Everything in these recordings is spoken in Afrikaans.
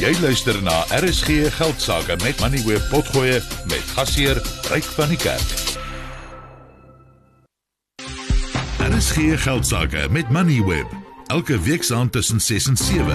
Jy luister na RSG Geldsaake met Moneyweb Potgoe met gasheer Ryk van die Kerk. RSG Geldsaake met Moneyweb. Elke weeksaand tussen 6 en 7.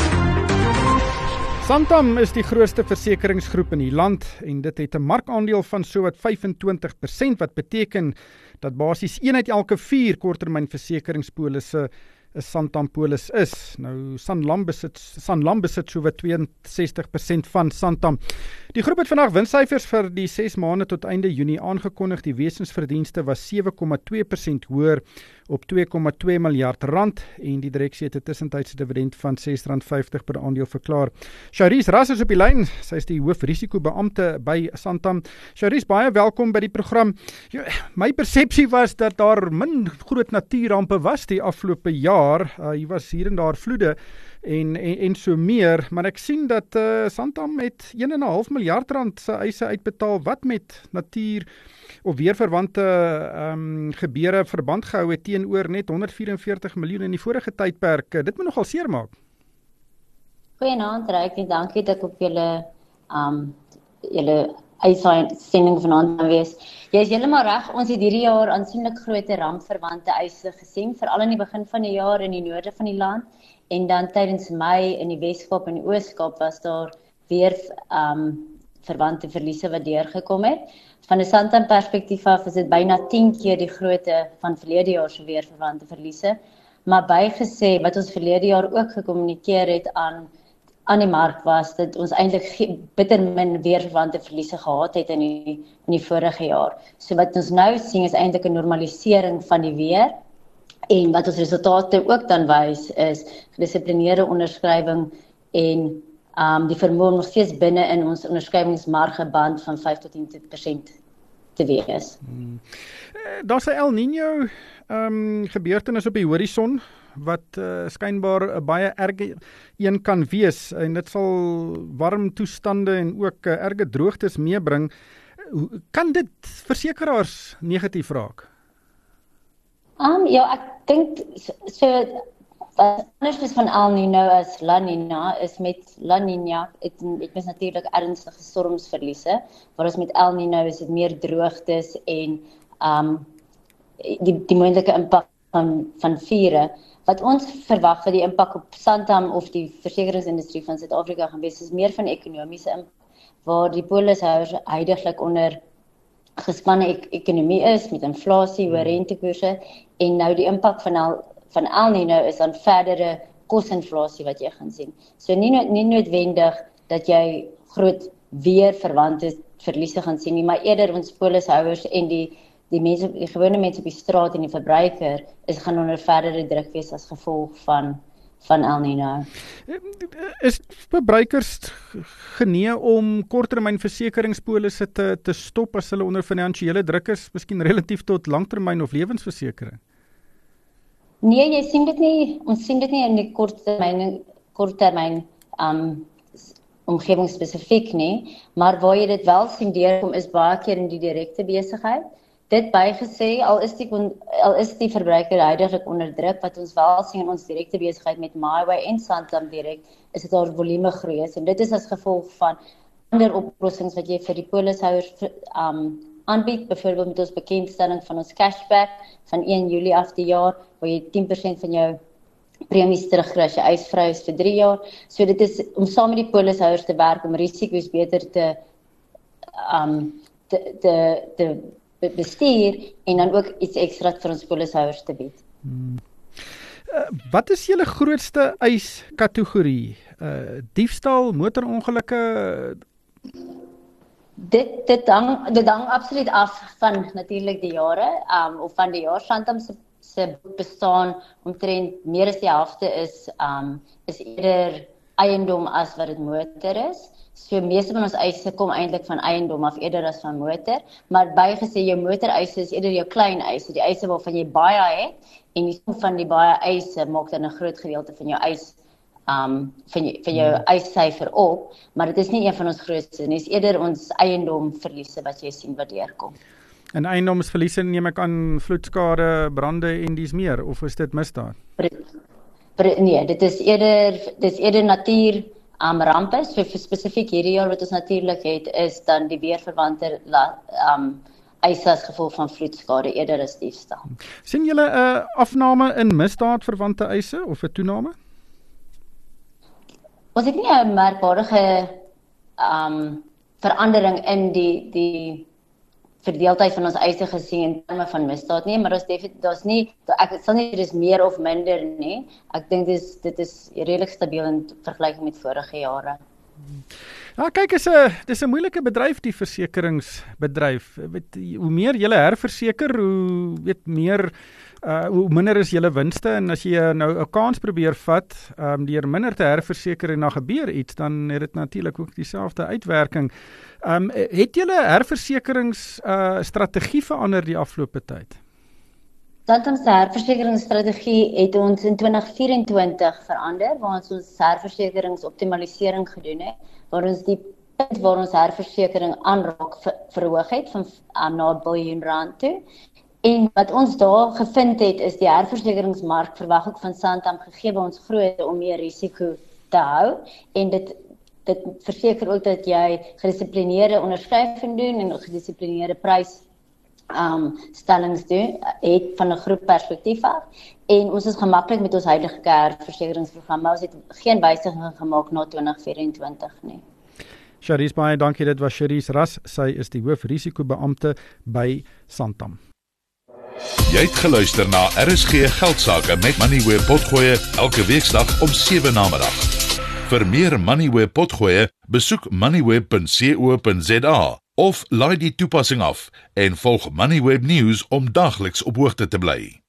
Santam is die grootste versekeringsgroep in die land en dit het 'n markandeel van sowat 25%, wat beteken dat basies 1 uit elke 4 korttermynversekeringspolisse 'n Santam polis is. Nou Sanlam besit sowat 62% van Santam. Die groep het vandag winssyfers vir die 6 maande tot einde Junie aangekondig. Die wesensverdienste was 7,2% hoër op 2,2 miljard rand en die direksie het 'n tussentydse dividend van R6.50 per aandeel verklaar. Charisse Ras is op die lyn. Sy is die hoofrisikobeampte by Santam. Charisse, baie welkom by die program. My persepsie was dat daar min groot natuurrampe was die afgelope jaar. Hier was hier en daar vloede en so meer, maar ek sien dat Santam met 1,5 miljard rand se eise uitbetaal wat met natuur of weerverwante gebeure verband gehou het teenoor net 144 miljoen in die vorige tydperk. Dit moet nogal seermaak. Goeienaand, Ryk, dankie dat ek op julle uitsending vanaand kan wees. Jy is heeltemal reg, ons het hierdie jaar aansienlik groter rampverwante eise gesien, veral in die begin van die jaar in die noorde van die land, en dan tydens Mei in die Weskaap en die Ooskaap was daar weer verwante verliese wat deurgekom het. Van 'n Santam perspektief af is dit byna 10 keer die grootte van verlede jaar se weer verwante verliese, maar bygesê wat ons verlede jaar ook gekommunikeer het aan die mark was dat ons eintlik bitter min weerverwante verliese gehad het in die vorige jaar. So wat ons nou sien is eintlik 'n normalisering van die weer, en wat ons resultate ook dan wys is gedissiplineerde onderskrywing en die vermoë om nog steeds binne in ons onderskrywingsmargeband van 5 tot 10% te wees. Daar's 'n El Niño gebeurtenis op die horison wat skynbaar 'n baie erge een kan wees, en dit sal warm toestande en ook erge droogtes meebring. Kan dit versekeraars negatief raak? Ja, ek dink so wat anders is van El Niño as La Niña is met La Niña het mens natuurlik ernstige stormsverliese, waar ons met El Niño is dit meer droogtes en die moontlike impak van vure. Wat ons verwag vir die impak op Santam of die versekeringsindustrie van Suid-Afrika gaan wees, is meer van ekonomiese impak, waar die polishouers huidiglik onder gespanne ekonomie is met inflasie, hoë rentekoerse, en nou die impak van El Niño is dan verdere kosinflasie wat jy gaan sien. So nie noodwendig dat jy groot weerverwante verliese gaan sien nie, maar eerder ons polishouers en die gewone mense op die straat en die verbruiker gaan onder verdere druk wees as gevolg van El Niño. Is verbruikers genee om korttermynversekeringspolisse te stop as hulle onder finansiële druk is, miskien relatief tot langtermyn of lewensversekering? Nee, jy sien dit nie. Ons sien dit nie in die korttermyn omgewing spesifiek nie, maar waar jy dit wel sien deurkom is baie keer in die direkte besigheid. Dit bygesê, al is die verbruiker huidiglik onder druk, wat ons wel sien in ons direkte besigheid met MyWay en Santam direk, is dit daar volume groei is, en dit is as gevolg van ander oplossings wat jy vir die polishouers aanbied, byvoorbeeld met ons bekendstelling van ons cashback van 1 Julie af die jaar, waar jy 10% van jou premies terugkry as jy eisvry is vir 3 jaar. So dit is om saam met die polishouers te werk om risiko's beter te bestuur en dan ook iets ekstra vir ons polishouers te bied. Wat is julle grootste eiskategorie? Diefstal, motorongelukke? Dit hang absoluut af van natuurlik die jare, of van die jaar. Santam se bestaan omtrent meer as die helfte is eerder eiendom as wat dit motor is. So meeste van ons eise kom eintlik van eiendom af eerder as van motor, maar bygesê jou motoreise is eerder jou klein eise, die eise waarvan jy baie het, en die som van die baie eise maak dan 'n groot gedeelte van jou eis van jou eissyfer op, maar dit is nie een van ons grootste, dit is eerder ons eiendomverliese wat jy sien wat deurkom. En eiendomsverliese neem ek aan vloedskade, brande en dies meer, of is dit misdaad? Nee, dit is eerder natuur rampe. So vir spesifiek hierdie jaar wat ons natuurlik het, is dan die weerverwante eise as gevolg van vloedskade eerder as diefstal. Sien julle 'n afname in misdaadverwante eise of 'n toename? Ons het nie 'n merkwaardige verandering in die verdeeldheid van ons eise gesien in terme van misdaad nie, maar daar's nie, ek sal nie dis meer of minder nie. Ek dink dit is redelik stabiel in vergelyking met vorige jare. Ja, kyk, dis 'n moeilike bedryf, die versekeringsbedryf. Hoe meer jy herverseker, hoe minder is julle winste, en as jy nou 'n kans probeer vat deur minder te herverseker en dan gebeur iets, dan het dit natuurlik ook dieselfde uitwerking. Het julle herversekeringsstrategie verander die afgelope tyd? Santam se herversekeringsstrategie het ons in 2024 verander, waar ons herversekeringsoptimalisering gedoen het, waar ons die punt waar ons herversekering aanraak verhoog het van na R1 biljoen toe. En wat ons daar gevind het, is die herversekeringsmark verwag ook van Santam gegee by ons grootte om meer risiko te hou. En dit verseker ook dat jy gedissiplineerde onderskrywing doen en gedissiplineerde prysstellings doen, het van 'n groep perspektief af. En ons is gemaklik met ons huidige herversekeringsprogram, maar ons het geen wysiging gemaak na 2024 nie. Charisse, baie dankie. Dit was Charisse Ras. Sy is die hoofrisikobeampte by Santam. Jy het geluister na RSG Geldsaake met Moneyweb Potgoe elke weeksdag om 7 namiddag. Vir meer Moneyweb Potgoe, besoek moneyweb.co.za of laai die toepassing af en volg Moneyweb News om dagliks op hoogte te bly.